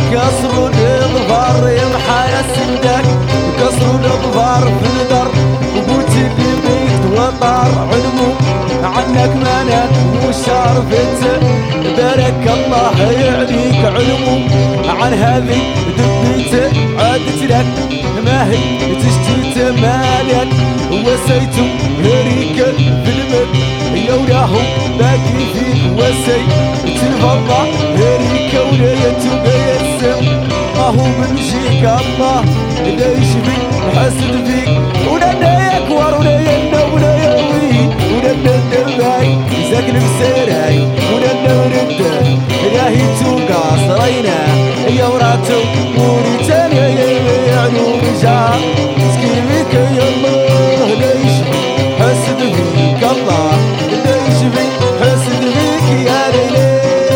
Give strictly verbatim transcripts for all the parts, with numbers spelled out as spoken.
كسروا الظفار يمحى يا سندك كسروا الظفار في الدر وبوتي اللي بيت وطار علموا عنك منك وشارفت بارك الله يعليك علموا عن هذه دبيت عادت لك ما هي تشتيت مالك وسيتم هريك في المد يولاهم باقي فيك وسي تلفضة هريك ولايتو بيسم ما هو بنجيك الله لا يشفي حسد فيك ولا يكبر ولا ينا ولا يوي ولا ندباي ساكن بسراي ولا نورد راهي توقع صرينا يا وراتو وريتان يا علوم جا سكيمك يا الله لا يشفي حسد فيك الله لا يشفي حسد فيك يا ليلي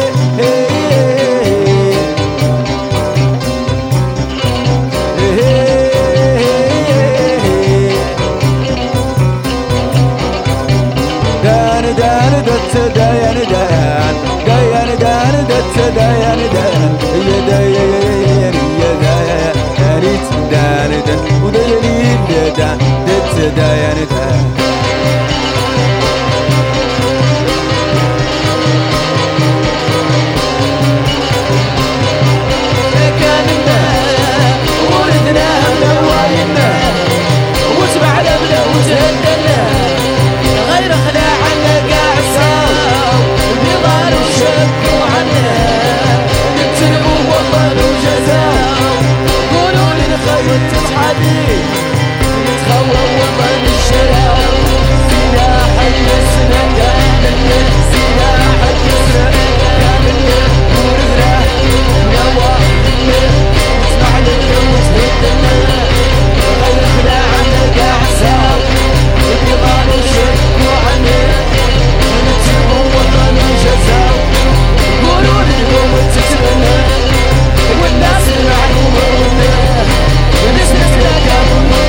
دان دان دت دان دان دان دان دت دان دان يا دان يا دان ريت دان دان ودليل دان دت دان دان كاننا ولدنا نواينا وتبعنا بلا وتهدنا غير خلاعنا قاع ساو نضال وشكوا عنا نتلبوا والله وجزاو قولوا لي الخير تتحدي نتخوى والله من الشراو سلاح السنة كاملنا سلاح السنة كاملنا ورثنا نواحينا نسمع لك وتهدنا غير خلاعنا قاع ساو نضال وشكوا عنا نتلبوا والله من جزاو قولوا لي اليوم تتمنى والناس المعلومة والناس نسمع كاملنا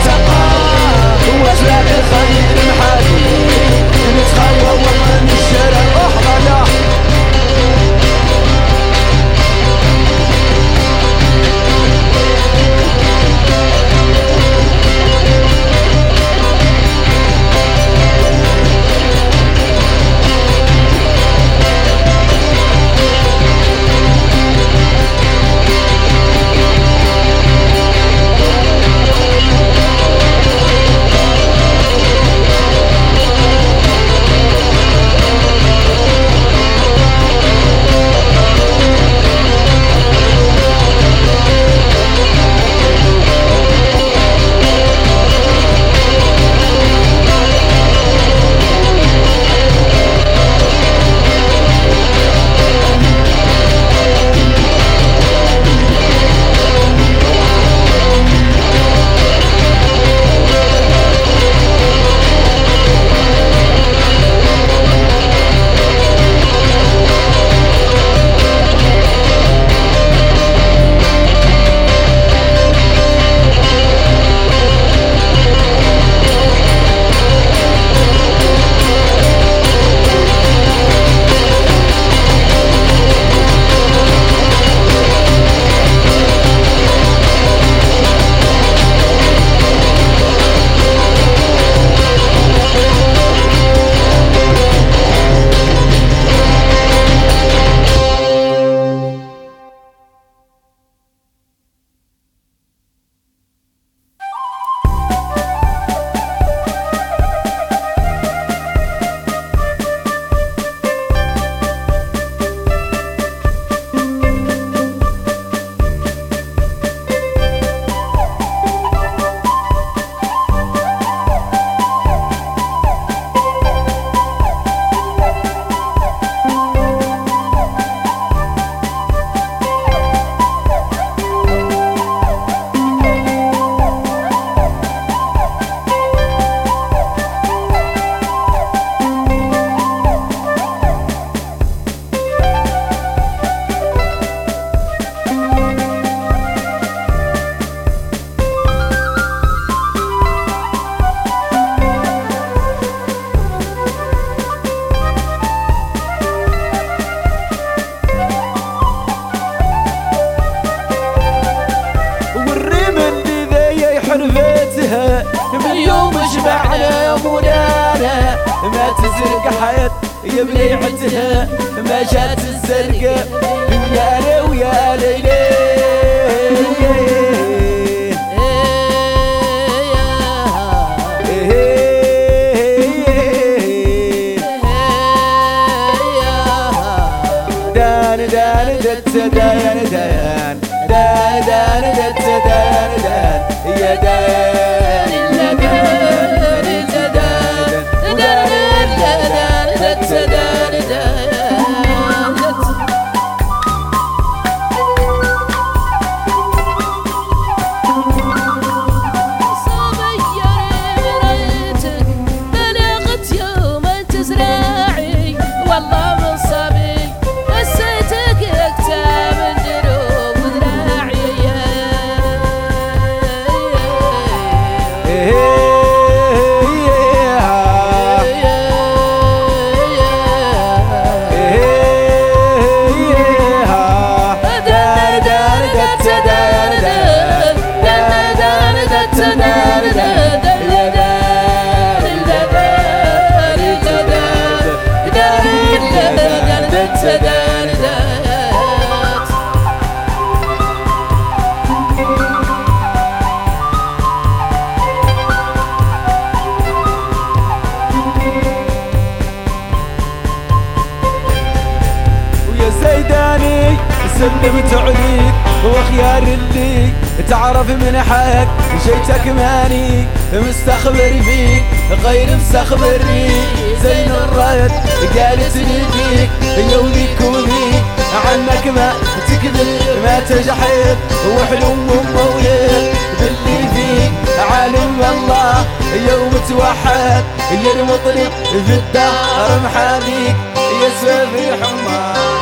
ما تزرق حيط يا بليعتها ما جات الزرقة يا لي ويا ليلي دان دان دت دان دان دان دان دت دان دان يا دان يا دان يا دان ودان دان دت دان دان سلمت عليك وخيار اللي تعرف من حق جيتك ماني مستخبر فيك غير مستخبرني زين الرد قالت لي فيك يوميك وذيك عنك ما تكذب ما تجحد وحلو ومولد باللي فيك عالم الله يوم توحد يا المطرب في الدار محاميك يا سبيح حمار